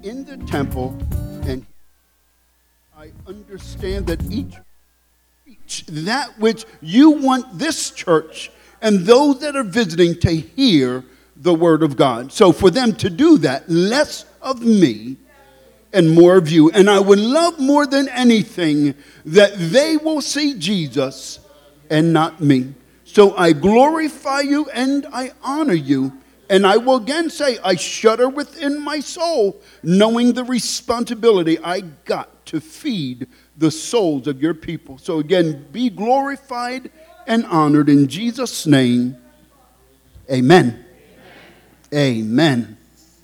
in the temple, and I understand that each that which you want this church and those that are visiting to hear the word of God. So for them to do that, less of me and more of you. And I would love more than anything that they will see Jesus and not me. So I glorify you and I honor you. And I will again say, I shudder within my soul, knowing the responsibility I got to feed the souls of your people. So again, be glorified and honored in Jesus' name. Amen. Amen.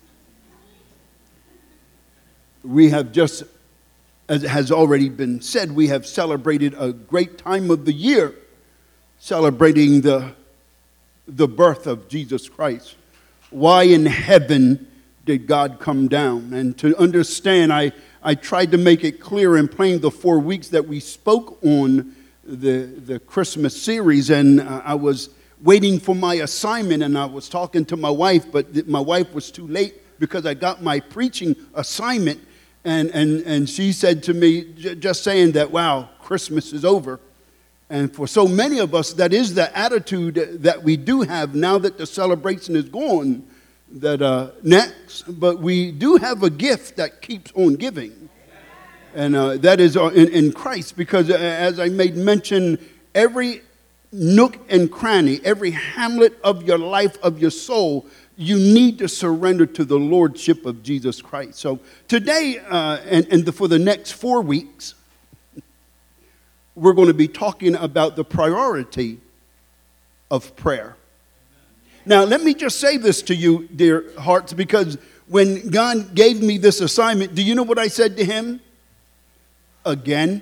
We have just, as has already been said, we have celebrated a great time of the year, celebrating the birth of Jesus Christ. Why in heaven did God come down? And to understand, I tried to make it clear and plain the 4 weeks that we spoke on the Christmas series, and I was waiting for my assignment, and I was talking to my wife, but my wife was too late because I got my preaching assignment, and she said to me, just saying that, wow, Christmas is over. And for so many of us, that is the attitude that we do have now that the celebration is gone, that next. But we do have a gift that keeps on giving. And that is in Christ. Because as I made mention, every nook and cranny, every hamlet of your life, of your soul, you need to surrender to the lordship of Jesus Christ. So today for the next 4 weeks, we're going to be talking about the priority of prayer. Now, let me just say this to you, dear hearts, because when God gave me this assignment, do you know what I said to him? Again.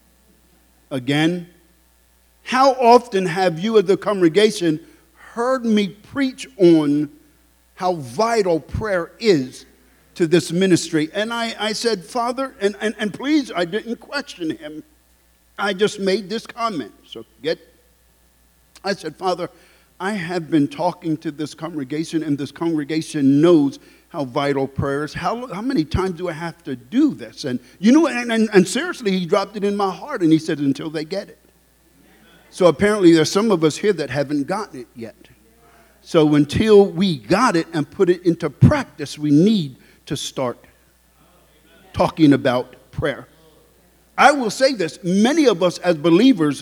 How often have you as the congregation heard me preach on how vital prayer is to this ministry? And I said, Father, and please, I didn't question him. I just made this comment. I said, Father, I have been talking to this congregation, and this congregation knows how vital prayer is. How many times do I have to do this? And you know, and seriously, he dropped it in my heart, and he said, until they get it. So apparently there's some of us here that haven't gotten it yet. So until we got it and put it into practice, we need to start talking about prayer. I will say this, many of us as believers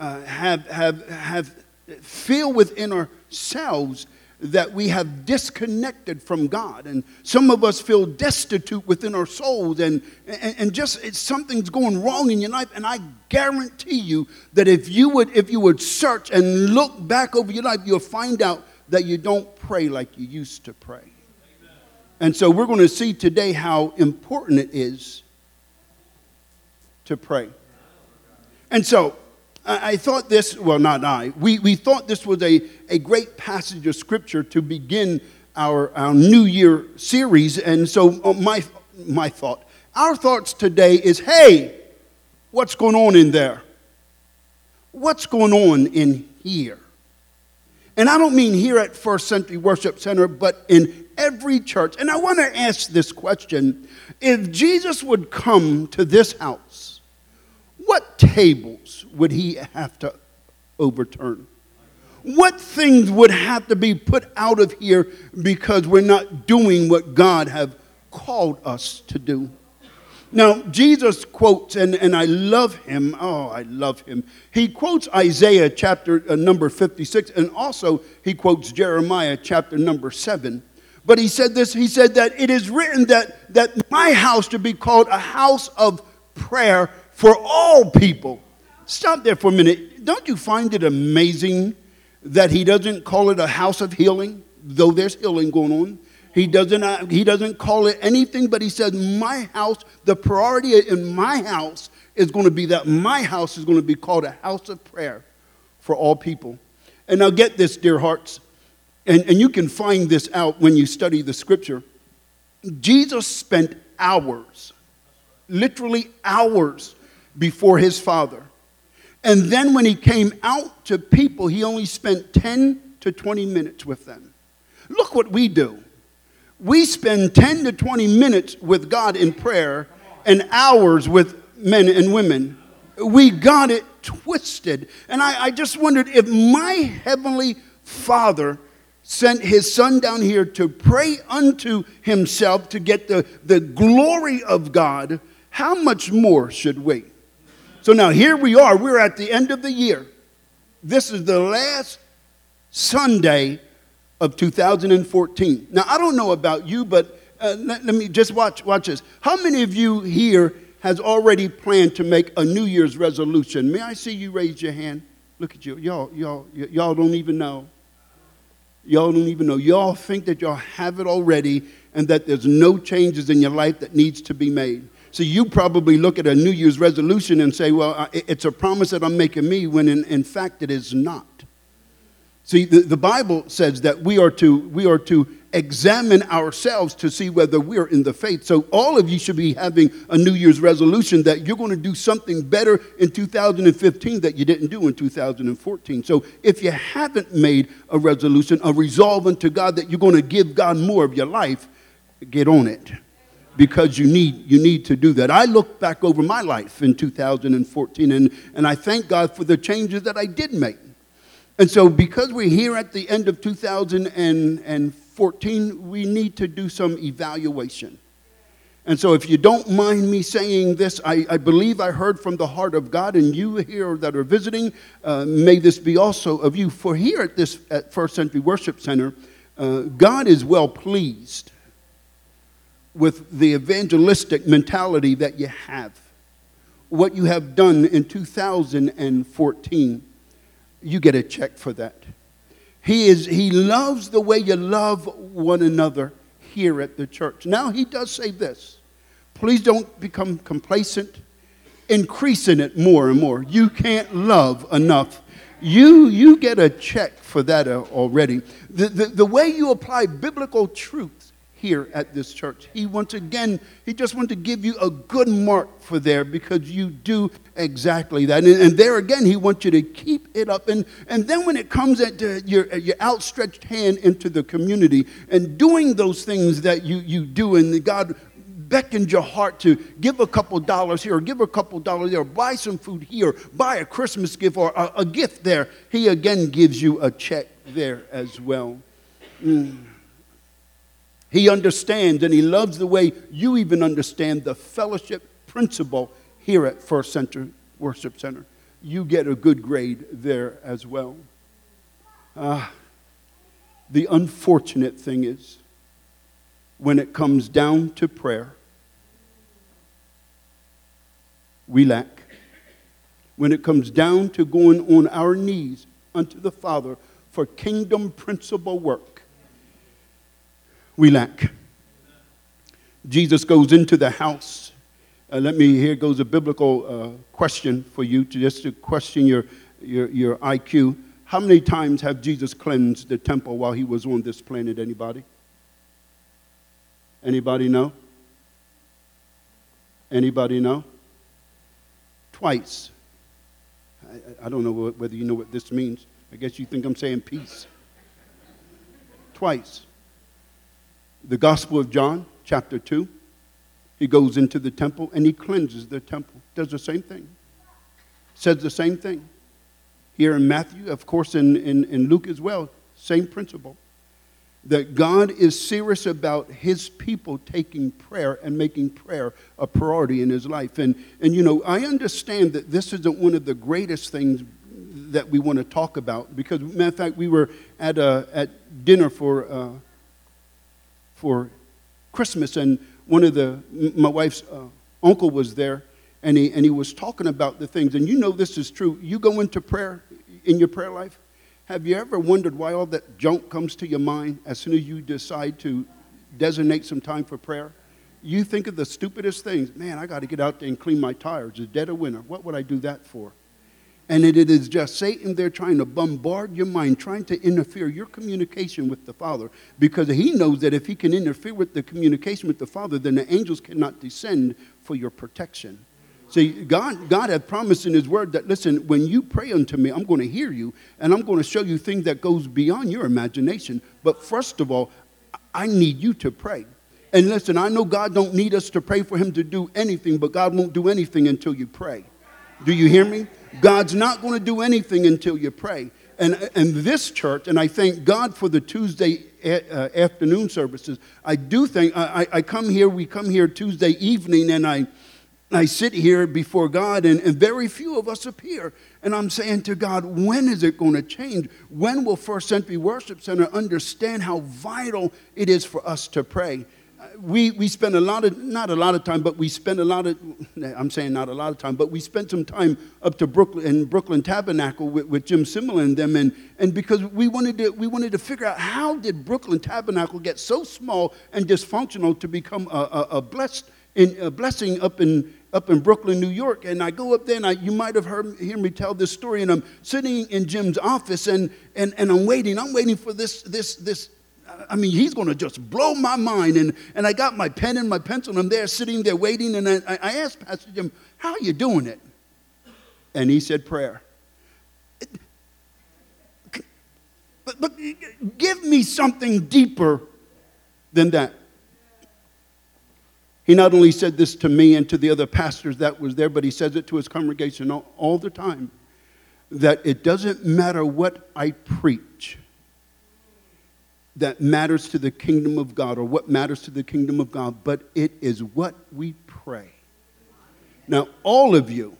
feel within ourselves that we have disconnected from God. And some of us feel destitute within our souls and just something's going wrong in your life. And I guarantee you that if you would search and look back over your life, you'll find out that you don't pray like you used to pray. And so we're going to see today how important it is to pray. And so I thought this, well, not I, we thought this was a great passage of scripture to begin our New Year series. And so my thought, our thoughts today is, hey, what's going on in there? What's going on in here? And I don't mean here at First Century Worship Center, but in every church. And I want to ask this question. If Jesus would come to this house, what tables would he have to overturn? What things would have to be put out of here because we're not doing what God have called us to do? Now, Jesus quotes, and I love him. Oh, I love him. He quotes Isaiah chapter number 56, and also he quotes Jeremiah chapter number 7. But he said this, he said that it is written that my house to be called a house of prayer for all people. Stop there for a minute. Don't you find it amazing that he doesn't call it a house of healing, though there's healing going on? He doesn't call it anything, but he says, my house, the priority in my house is going to be that my house is going to be called a house of prayer for all people. And now get this, dear hearts, and you can find this out when you study the scripture. Jesus spent hours, literally hours, before his Father. And then when he came out to people, he only spent 10 to 20 minutes with them. Look what we do. We spend 10 to 20 minutes with God in prayer and hours with men and women. We got it twisted. And I just wondered if my heavenly Father sent his son down here to pray unto himself to get the glory of God, how much more should we? So now here we are. We're at the end of the year. This is the last Sunday of 2014. Now, I don't know about you, but let me just watch this. How many of you here has already planned to make a New Year's resolution? May I see you raise your hand? Look at you. Y'all don't even know. Y'all don't even know. Y'all think that y'all have it already and that there's no changes in your life that needs to be made. So you probably look at a New Year's resolution and say, well, it's a promise that I'm making me, when in fact it is not. See, the Bible says that we are to examine ourselves to see whether we're in the faith. So all of you should be having a New Year's resolution that you're going to do something better in 2015 that you didn't do in 2014. So if you haven't made a resolution, a resolve unto God that you're going to give God more of your life, get on it. Because you need to do that. I look back over my life in 2014 and I thank God for the changes that I did make. And so because we're here at the end of 2014, we need to do some evaluation. And so if you don't mind me saying this, I believe I heard from the heart of God, and you here that are visiting, may this be also of you. For here at First Century Worship Center, God is well pleased with the evangelistic mentality that you have. What you have done in 2014, you get a check for that. He loves the way you love one another here at the church. Now, he does say this. Please don't become complacent. Increase in it more and more. You can't love enough. You get a check for that already. The way you apply biblical truth here at this church, he just wants to give you a good mark for there, because you do exactly that. And there again, he wants you to keep it up. And then when it comes at your outstretched hand into the community and doing those things that you do, and God beckons your heart to give a couple dollars here, or give a couple dollars there, or buy some food here, buy a Christmas gift or a gift there, he again gives you a check there as well. He understands, and he loves the way you even understand the fellowship principle here at First Century Worship Center. You get a good grade there as well. The unfortunate thing is, when it comes down to prayer, we lack. When it comes down to going on our knees unto the Father for kingdom principle work, we lack. Jesus goes into the house. Here goes a biblical question for you, just to question your IQ. How many times have Jesus cleansed the temple while he was on this planet? Anybody? Anybody know? Anybody know? Twice. I don't know whether you know what this means. I guess you think I'm saying peace. Twice. The Gospel of John, chapter 2, he goes into the temple and he cleanses the temple. Does the same thing. Says the same thing. Here in Matthew, of course in Luke as well, same principle. That God is serious about his people taking prayer and making prayer a priority in his life. And you know, I understand that this isn't one of the greatest things that we want to talk about, because, matter of fact, we were at dinner for Christmas, and my wife's uncle was there, and he was talking about the things. And you know this is true. You go into prayer in your prayer life. Have you ever wondered why all that junk comes to your mind as soon as you decide to designate some time for prayer? You think of the stupidest things. Man, I got to get out there and clean my tires. It's dead of winter. What would I do that for? And it is just Satan there trying to bombard your mind, trying to interfere your communication with the Father, because he knows that if he can interfere with the communication with the Father, then the angels cannot descend for your protection. See, God had promised in his word that, listen, when you pray unto me, I'm going to hear you, and I'm going to show you things that goes beyond your imagination. But first of all, I need you to pray. And listen, I know God don't need us to pray for him to do anything, but God won't do anything until you pray. Do you hear me? God's not going to do anything until you pray. And this church, and I thank God for the Tuesday afternoon services. I do think, I come here, we come here Tuesday evening, and I sit here before God, and very few of us appear. And I'm saying to God, when is it going to change? When will First Century Worship Center understand how vital it is for us to pray? We spend not a lot of time, but we spend a lot of, I'm saying not a lot of time, but we spent some time up to Brooklyn Tabernacle with Jim Simmel and them, and because we wanted to figure out how did Brooklyn Tabernacle get so small and dysfunctional to become a blessing up in Brooklyn, New York. And I go up there, and you might have heard me tell this story, and I'm sitting in Jim's office, and I'm waiting for this. I mean, he's going to just blow my mind. And I got my pen and my pencil, and I'm there sitting there waiting. And I asked Pastor Jim, how are you doing it? And he said, prayer. But give me something deeper than that. He not only said this to me and to the other pastors that was there, but he says it to his congregation all the time, that it doesn't matter what I preach that matters to the kingdom of God, or what matters to the kingdom of God, but it is what we pray. Now, all of you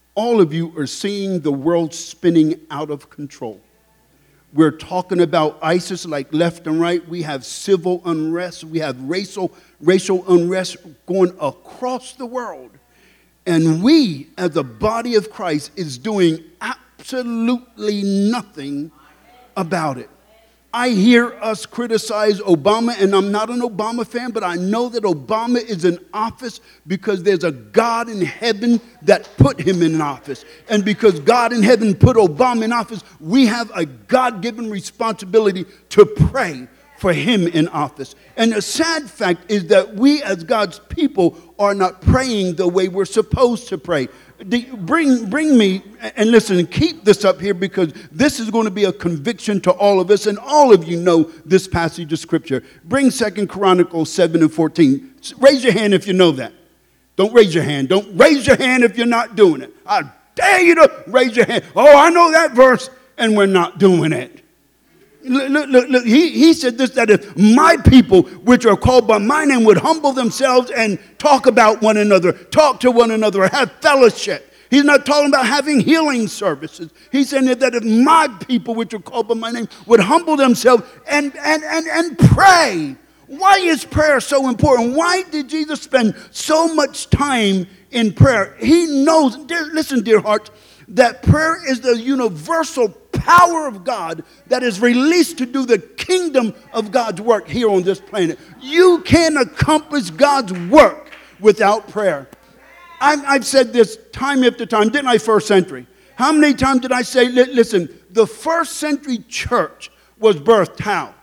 are seeing the world spinning out of control. We're talking about ISIS like left and right. We have civil unrest. We have racial unrest going across the world. And we, as a body of Christ, is doing absolutely nothing about it. I hear us criticize Obama, and I'm not an Obama fan, but I know that Obama is in office because there's a God in heaven that put him in office. And because God in heaven put Obama in office, we have a God-given responsibility to pray for him in office. And the sad fact is that we as God's people are not praying the way we're supposed to pray. Bring me, and listen, keep this up here, because this is going to be a conviction to all of us, and all of you know this passage of Scripture. Bring 2 Chronicles 7 and 14. Raise your hand if you know that. Don't raise your hand. Don't raise your hand if you're not doing it. I dare you to raise your hand. Oh, I know that verse, and we're not doing it. Look, he said this, that if my people, which are called by my name, would humble themselves and talk about one another, talk to one another, have fellowship. He's not talking about having healing services. He's saying that if my people, which are called by my name, would humble themselves and pray. Why is prayer so important? Why did Jesus spend so much time in prayer? He knows, listen, dear hearts, that prayer is the universal power of God that is released to do the kingdom of God's work here on this planet. You can't accomplish God's work without prayer. I've said this time after time. Didn't I, First Century? How many times did I say, listen, the First Century church was birthed how?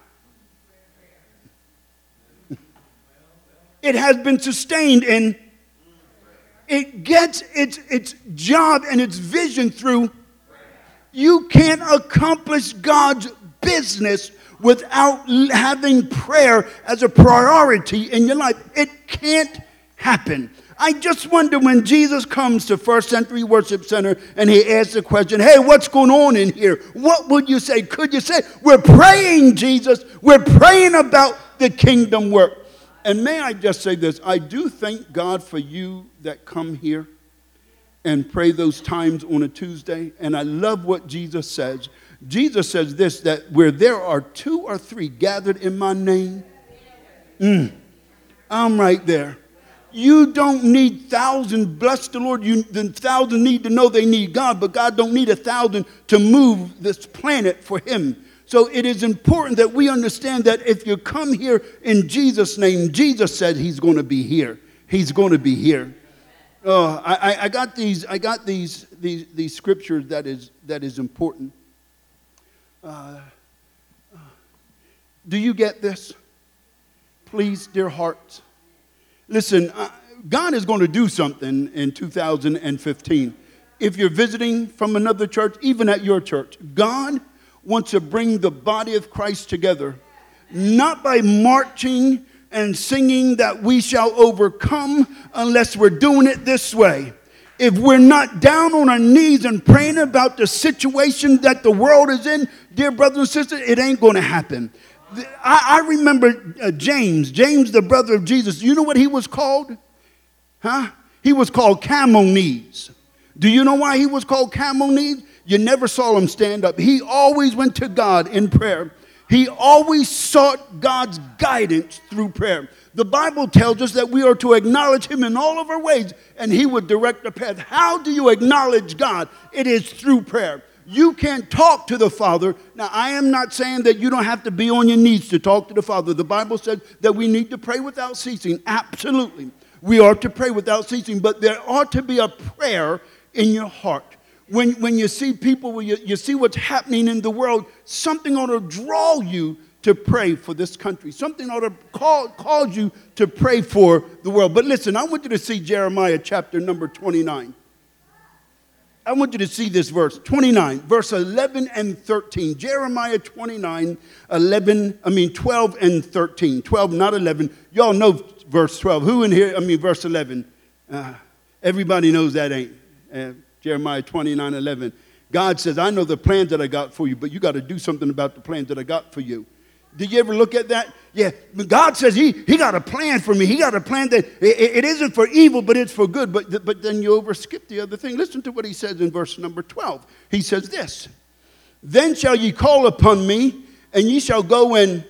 It has been sustained in, it gets its job and its vision through. You can't accomplish God's business without having prayer as a priority in your life. It can't happen. I just wonder when Jesus comes to First Century Worship Center and he asks the question, hey, what's going on in here? What would you say? Could you say, we're praying, Jesus. We're praying about the kingdom work. And may I just say this, I do thank God for you that come here and pray those times on a Tuesday. And I love what Jesus says. Jesus says this, that where there are 2 or 3 gathered in my name, I'm right there. You don't need thousands. Bless the Lord. The 1,000 need to know they need God, but God don't need 1,000 to move this planet for him. So it is important that we understand that if you come here in Jesus' name, Jesus said he's going to be here. He's going to be here. I got these scriptures that is important. Do you get this? Please, dear hearts. Listen, God is going to do something in 2015. If you're visiting from another church, even at your church, God wants to bring the body of Christ together. not by marching and singing that we shall overcome unless we're doing it this way. If we're not down on our knees and praying about the situation that the world is in, dear brothers and sisters, it ain't going to happen. I remember James, the brother of Jesus. You know what he was called? He was called camel knees. Do you know why he was called camel knees? You never saw him stand up. He always went to God in prayer. He always sought God's guidance through prayer. The Bible tells us that we are to acknowledge him in all of our ways, and he would direct the path. How do you acknowledge God? It is through prayer. You can't talk to the Father. Now, I am not saying that you don't have to be on your knees to talk to the Father. The Bible says that we need to pray without ceasing. Absolutely. We are to pray without ceasing, but there ought to be a prayer in your heart. When you see people, when you see what's happening in the world, something ought to draw you to pray for this country. Something ought to cause you to pray for the world. But listen, I want you to see Jeremiah chapter number 29. I want you to see this verse, 29, verse 11 and 13. Jeremiah 29, 12 and 13. 12, not 11. Y'all know verse 12. Who in here, verse 11? Everybody knows that ain't. Jeremiah 29, 11. God says, I know the plans that I got for you, but you got to do something about the plans that I got for you. Did you ever look at that? Yeah, God says he got a plan for me. He got a plan that it isn't for evil, but it's for good. But then you overskip the other thing. Listen to what he says in verse number 12. He says this, then shall ye call upon me, and ye shall go and...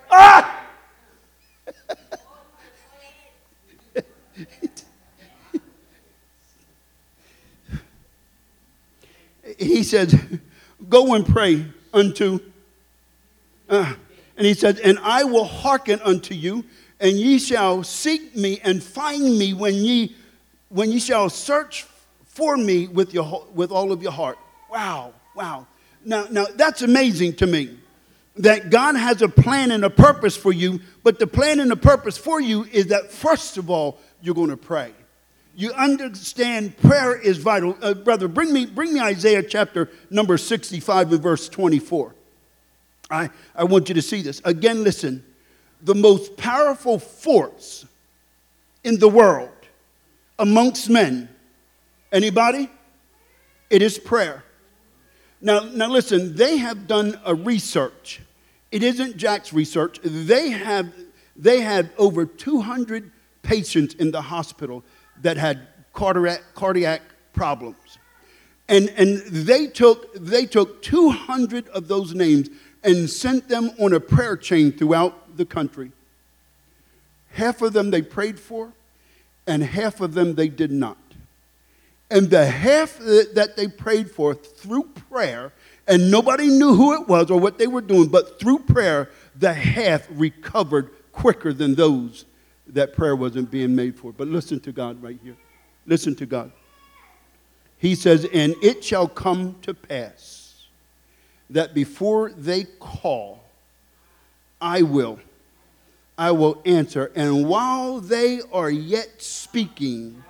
He says, go and pray unto... And he says, and I will hearken unto you, and ye shall seek me and find me when ye shall search for me with all of your heart. Wow. Now that's amazing to me, that God has a plan and a purpose for you, but the plan and the purpose for you is that, first of all, you're going to pray. You understand prayer is vital. Brother, bring me Isaiah chapter number 65 and verse 24. I want you to see this. Again, listen. The most powerful force in the world amongst men, anybody? It is prayer. Now listen, they have done a research. It isn't Jack's research. They had over 200 patients in the hospital that had cardiac problems. And they took 200 of those names and sent them on a prayer chain throughout the country. Half of them they prayed for, and half of them they did not. And the half that they prayed for through prayer, and nobody knew who it was or what they were doing, but through prayer, the half recovered quicker than those that prayer wasn't being made for. But listen to God right here. Listen to God. He says, and it shall come to pass that before they call, I will answer. And while they are yet speaking,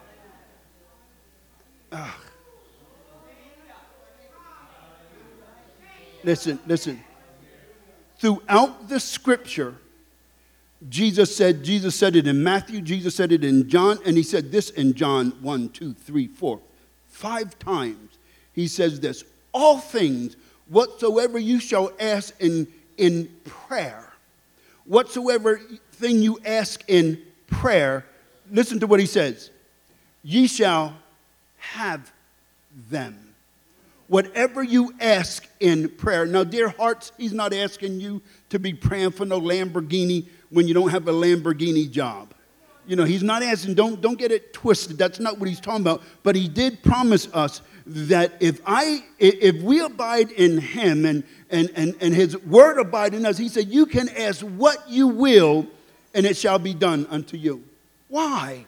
listen. Throughout the scripture, Jesus said it in Matthew, Jesus said it in John, and he said this in John 1, 2, 3, 4, 5 times. He says this, all things whatsoever you shall ask in prayer, whatsoever thing you ask in prayer, listen to what he says, ye shall have them. Whatever you ask in prayer. Now, dear hearts, he's not asking you to be praying for no Lamborghini when you don't have a Lamborghini job. You know, he's not asking, don't get it twisted. That's not what he's talking about. But he did promise us that if we abide in him and his word abide in us, he said, you can ask what you will and it shall be done unto you. Why?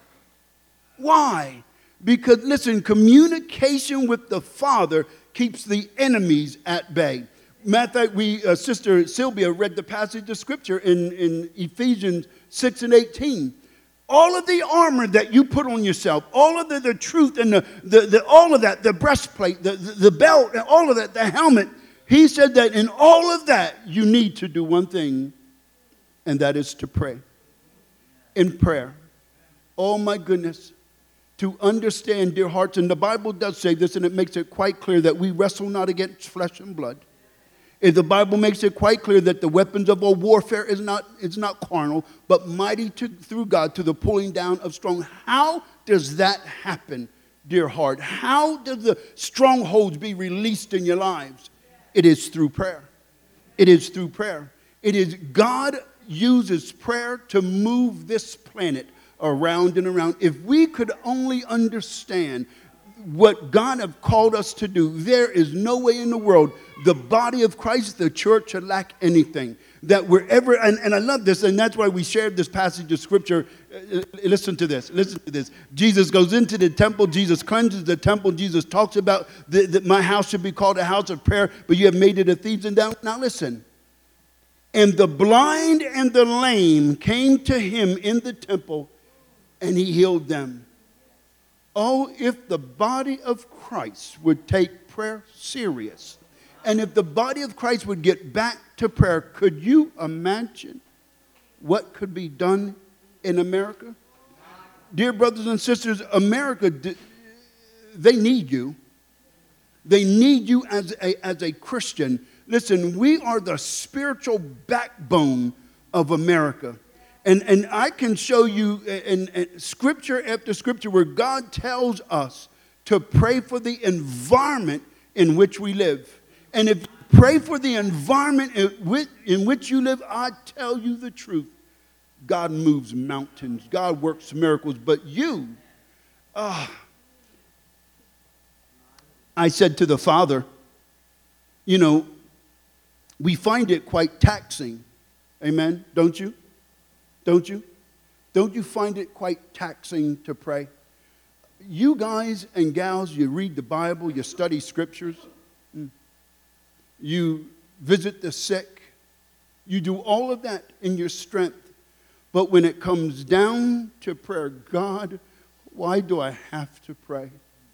Because listen, communication with the Father keeps the enemies at bay. Matter of fact, Sister Sylvia read the passage of scripture in Ephesians 6 and 18. All of the armor that you put on yourself, all of the truth and all of that, the breastplate, the belt, and all of that, the helmet, he said that in all of that, you need to do one thing. and that is to pray. In prayer. Oh my goodness. To understand, dear hearts, and the Bible does say this, and it makes it quite clear that we wrestle not against flesh and blood. If the Bible makes it quite clear that the weapons of our warfare is not carnal, but mighty through God to the pulling down of strong. How does that happen, dear heart? How does the strongholds be released in your lives? It is through prayer. It is through prayer. It is God uses prayer to move this planet around and around. If we could only understand what God have called us to do, there is no way in the world the body of Christ, the church, should lack anything. That wherever, and I love this, and that's why we shared this passage of scripture. Listen to this. Listen to this. Jesus goes into the temple. Jesus cleanses the temple. Jesus talks about that my house should be called a house of prayer, but you have made it a thieves' and down. Now listen. And the blind and the lame came to him in the temple, and he healed them. Oh, if the body of Christ would take prayer serious, and if the body of Christ would get back to prayer, could you imagine what could be done in America? Dear brothers and sisters, America, they need you. They need you as a Christian. Listen, we are the spiritual backbone of America. And I can show you in scripture after scripture where God tells us to pray for the environment in which we live. And if you pray for the environment in which you live, I tell you the truth. God moves mountains. God works miracles. But you, I said to the Father, you know, we find it quite taxing. Amen? Don't you? Don't you? Don't you find it quite taxing to pray? You guys and gals, you read the Bible, you study scriptures, you visit the sick, you do all of that in your strength. But when it comes down to prayer, God, why do I have to pray?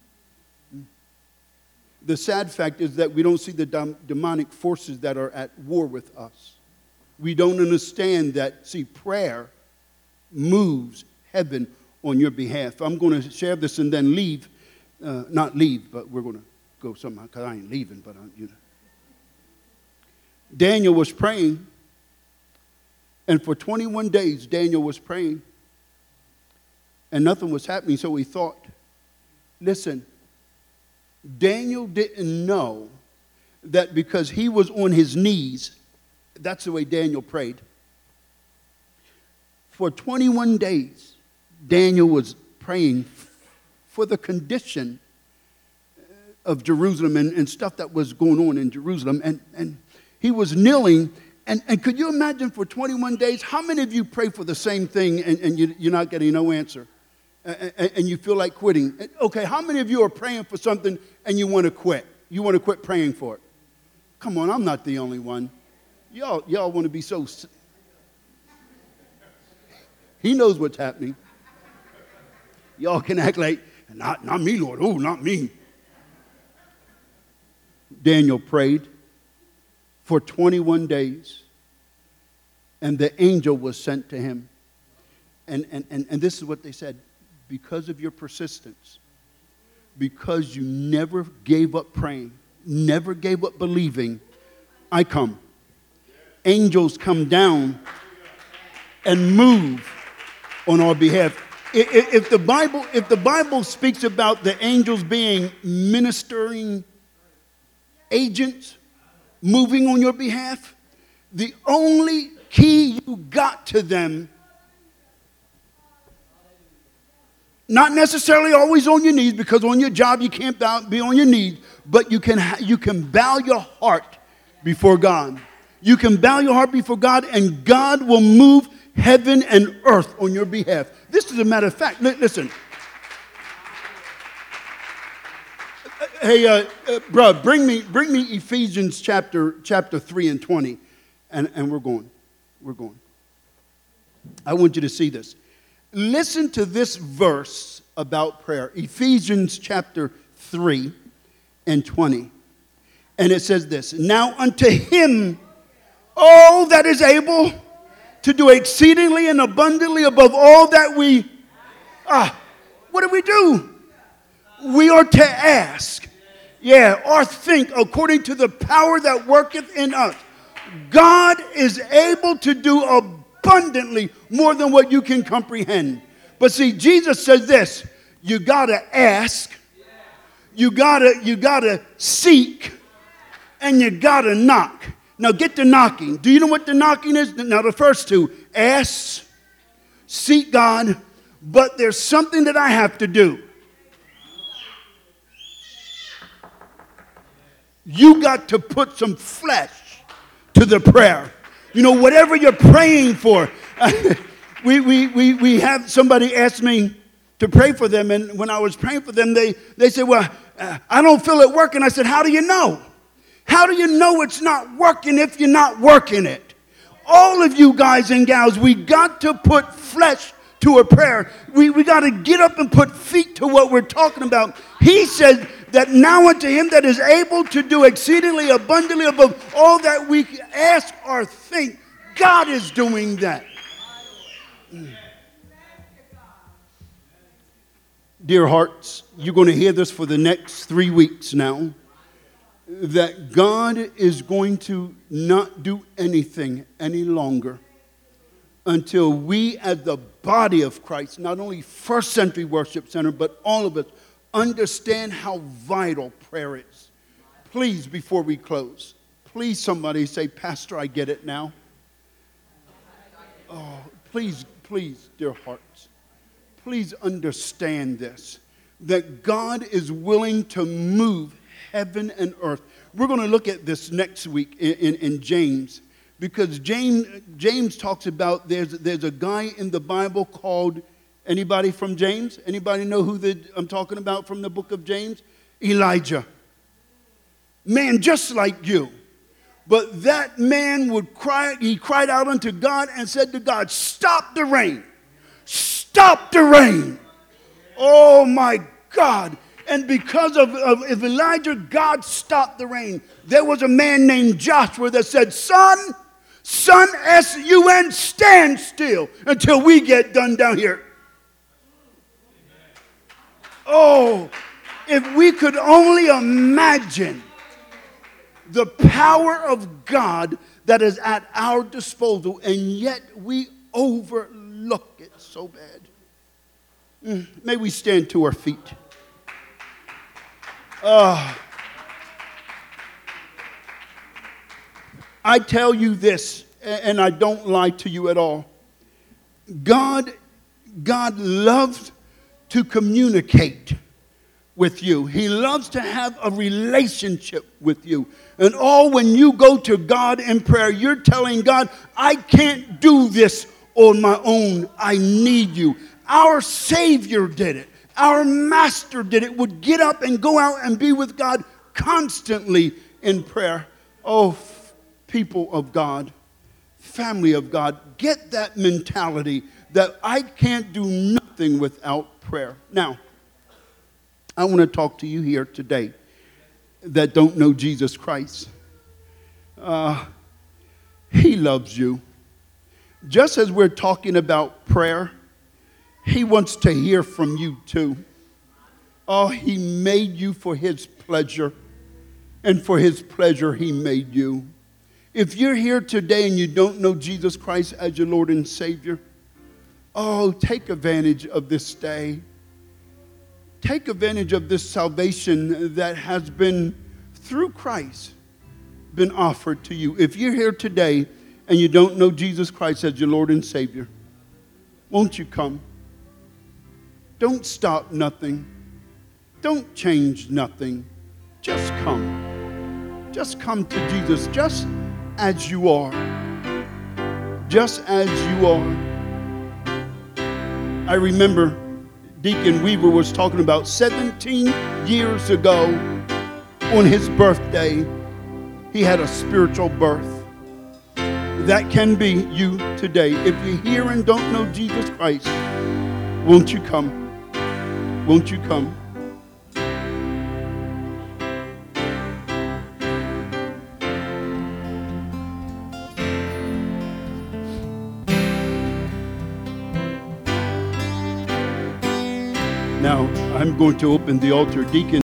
The sad fact is that we don't see the demonic forces that are at war with us. We don't understand that, see, prayer moves heaven on your behalf. I'm going to share this and then leave. Not leave, but we're going to go somehow, because I ain't leaving, but Daniel was praying, and for 21 days, Daniel was praying, and nothing was happening, so he thought, listen, Daniel didn't know that because he was on his knees, that's the way Daniel prayed. For 21 days, Daniel was praying for the condition of Jerusalem and stuff that was going on in Jerusalem. And he was kneeling. And could you imagine for 21 days, how many of you pray for the same thing and you're not getting no answer? And you feel like quitting? Okay, how many of you are praying for something and you want to quit? You want to quit praying for it? Come on, I'm not the only one. Y'all want to be so... He knows what's happening. Y'all can act like, not me, Lord. Oh, not me. Daniel prayed for 21 days, and the angel was sent to him. And this is what they said. Because of your persistence, because you never gave up praying, never gave up believing, I come. Angels come down and move on our behalf. If the Bible speaks about the angels being ministering agents moving on your behalf, the only key you got to them, not necessarily always on your knees, because on your job you can't be on your knees, but you can bow your heart before God. You can bow your heart before God, and God will move heaven and earth on your behalf. This is a matter of fact. Listen. Hey, bro, bring me Ephesians chapter 3 and 20, and we're going. I want you to see this. Listen to this verse about prayer. Ephesians chapter 3 and 20. And it says this. Now unto him, that is able to do exceedingly and abundantly above all that we, what do? We are to ask, or think according to the power that worketh in us. God is able to do abundantly more than what you can comprehend. But see, Jesus says this, you got to ask, you got to seek, and you got to knock. Now get to knocking. Do you know what the knocking is? Now the first two, ask, seek God, but there's something that I have to do. You got to put some flesh to the prayer. You know, whatever you're praying for. We have somebody ask me to pray for them, and when I was praying for them, they said, well, I don't feel it working. I said, how do you know? How do you know it's not working if you're not working it? All of you guys and gals, we got to put flesh to a prayer. We got to get up and put feet to what we're talking about. He said that now unto him that is able to do exceedingly abundantly above all that we ask or think, God is doing that. Dear hearts, you're going to hear this for the next 3 weeks now, that God is going to not do anything any longer until we as the body of Christ, not only First Century Worship Center, but all of us, understand how vital prayer is. Please, before we close, please somebody say, Pastor, I get it now. Oh, please, dear hearts, please understand this, that God is willing to move heaven and earth. We're going to look at this next week in James, because James talks about there's a guy in the Bible called, anybody from James? Anybody know who I'm talking about from the book of James? Elijah. Man just like you. But that man he cried out unto God and said to God, stop the rain. Stop the rain. Oh my God. And because of Elijah, God stopped the rain. There was a man named Joshua that said, Son, S-U-N, stand still until we get done down here. Oh, if we could only imagine the power of God that is at our disposal, and yet we overlook it so bad. May we stand to our feet. I tell you this, and I don't lie to you at all. God loves to communicate with you. He loves to have a relationship with you. And when you go to God in prayer, you're telling God, I can't do this on my own. I need you. Our Savior did it. Our Master did it, would get up and go out and be with God constantly in prayer. Oh, people of God, family of God, get that mentality that I can't do nothing without prayer. Now, I want to talk to you here today that don't know Jesus Christ. He loves you. Just as we're talking about prayer, He wants to hear from you too. Oh, He made you for His pleasure, and for His pleasure He made you. If you're here today and you don't know Jesus Christ as your Lord and Savior, take advantage of this day. Take advantage of this salvation that has been, through Christ, been offered to you. If you're here today and you don't know Jesus Christ as your Lord and Savior, won't you come? Don't stop nothing. Don't change nothing. Just come. Just come to Jesus just as you are. Just as you are. I remember Deacon Weaver was talking about 17 years ago on his birthday, he had a spiritual birth. That can be you today. If you're here and don't know Jesus Christ, won't you come? Won't you come? Now, I'm going to open the altar. Deacon.